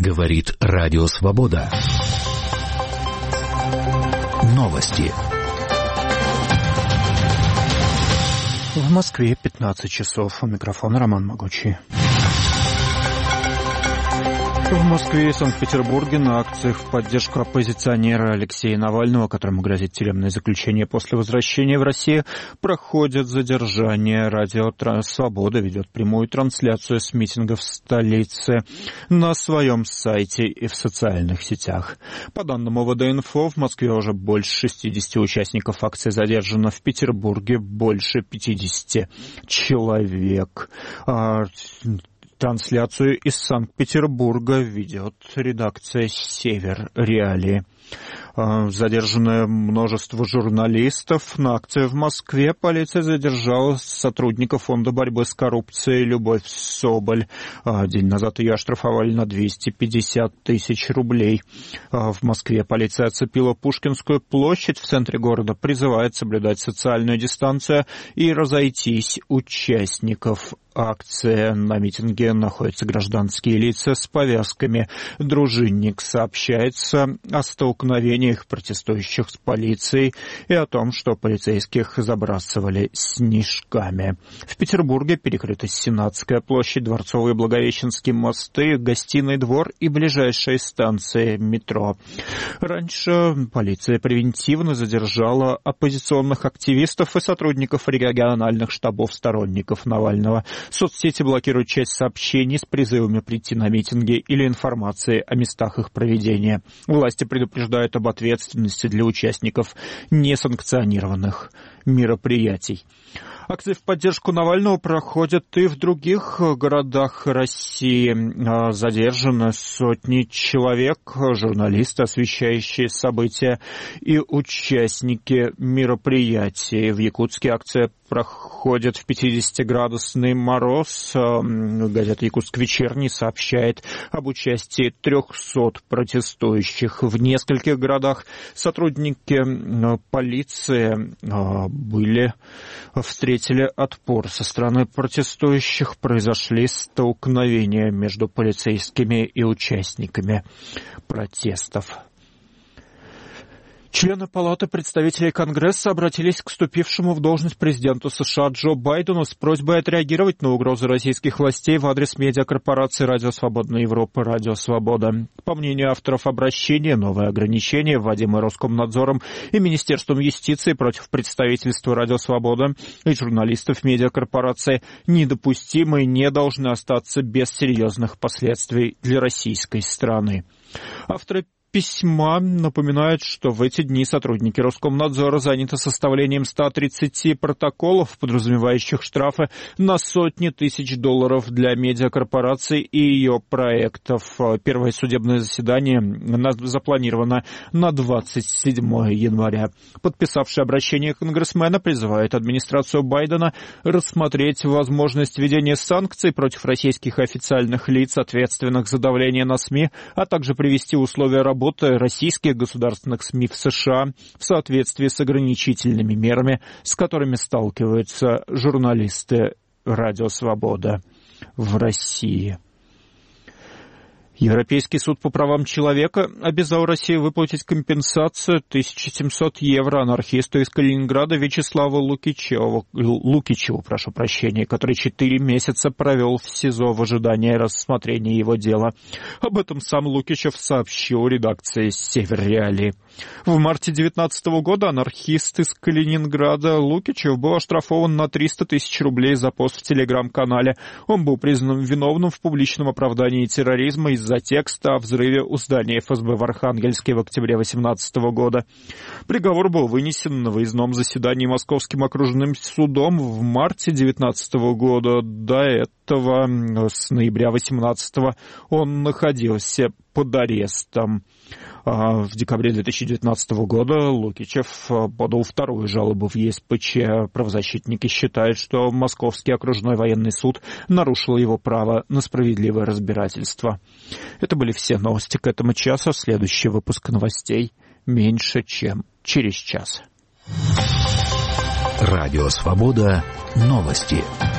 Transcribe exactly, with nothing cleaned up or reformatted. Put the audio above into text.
Говорит Радио Свобода. Новости. В Москве пятнадцать часов. У микрофона Роман Могучий. В Москве и Санкт-Петербурге на акциях в поддержку оппозиционера Алексея Навального, которому грозит тюремное заключение после возвращения в Россию, проходят задержания. Радио «Свобода» ведет прямую трансляцию с митингов в столице на своем сайте и в социальных сетях. По данным о вэ дэ инфо, в Москве уже больше шестидесяти участников акции задержано, в Петербурге больше пятидесяти человек. Трансляцию из Санкт-Петербурга ведет редакция «Север Реалии». Задержано множество журналистов. На акции в Москве полиция задержала сотрудника фонда борьбы с коррупцией Любовь Соболь. День назад ее оштрафовали на двести пятьдесят тысяч рублей. В Москве полиция оцепила Пушкинскую площадь в центре города, призывает соблюдать социальную дистанцию и разойтись участников акции. На митинге находятся гражданские лица с повязками. Дружинник сообщается о столкновениях протестующих с полицией и о том, что полицейских забрасывали снежками. В Петербурге перекрыта Сенатская площадь, Дворцовые и Благовещенские мосты, Гостиный двор и ближайшие станции метро. Раньше полиция превентивно задержала оппозиционных активистов и сотрудников региональных штабов сторонников Навального. Соцсети блокируют часть сообщений с призывами прийти на митинги или информации о местах их проведения. Власти предупреждают об ответственности для участников несанкционированных мероприятий. Акции в поддержку Навального проходят и в других городах России. Задержаны сотни человек, журналисты, освещающие события, и участники мероприятий. В Якутске акция проходит в пятидесятиградусный мороз. Газета «Якутск вечерний» сообщает об участии трехсот протестующих. В нескольких городах сотрудники полиции были встретили отпор со стороны протестующих. Произошли столкновения между полицейскими и участниками протестов. Члены Палаты представителей Конгресса обратились к вступившему в должность президенту США Джо Байдену с просьбой отреагировать на угрозы российских властей в адрес медиакорпорации «Радио Свободная Европа» «Радио Свобода». По мнению авторов обращения, новые ограничения, вводимые Роскомнадзором и Министерством юстиции против представительства «Радио Свобода» и журналистов медиакорпорации, недопустимы и не должны остаться без серьезных последствий для российской страны. Авторы письма напоминают, что в эти дни сотрудники Роскомнадзора заняты составлением ста тридцати протоколов, подразумевающих штрафы на сотни тысяч долларов для медиакорпорации и ее проектов. Первое судебное заседание запланировано на двадцать седьмое января. Подписавший обращение конгрессмена призывает администрацию Байдена рассмотреть возможность введения санкций против российских официальных лиц, ответственных за давление на СМИ, а также привести условия работы российских государственных СМИ в США в соответствии с ограничительными мерами, с которыми сталкиваются журналисты «Радио Свобода» в России. Европейский суд по правам человека обязал Россию выплатить компенсацию тысяча семьсот евро анархисту из Калининграда Вячеславу Лукичеву, Лукичеву, прошу прощения, который четыре месяца провел в СИЗО в ожидании рассмотрения его дела. Об этом сам Лукичев сообщил редакции «Север Реалии». В марте две тысячи девятнадцатого года анархист из Калининграда Лукичев был оштрафован на триста тысяч рублей за пост в телеграм-канале. Он был признан виновным в публичном оправдании терроризма из-за текста о взрыве у здания эф эс бэ в Архангельске в октябре две тысячи восемнадцатого года. Приговор был вынесен на выездном заседании Московским окружным судом в марте две тысячи девятнадцатого года. До этого, с ноября две тысячи восемнадцатого, он находился под арестом. В декабре две тысячи девятнадцатого года Лукичев подал вторую жалобу в е эс пэ че. Правозащитники считают, что Московский окружной военный суд нарушил его право на справедливое разбирательство. Это были все новости к этому часу. Следующий выпуск новостей меньше, чем через час. Радио Свобода. Новости.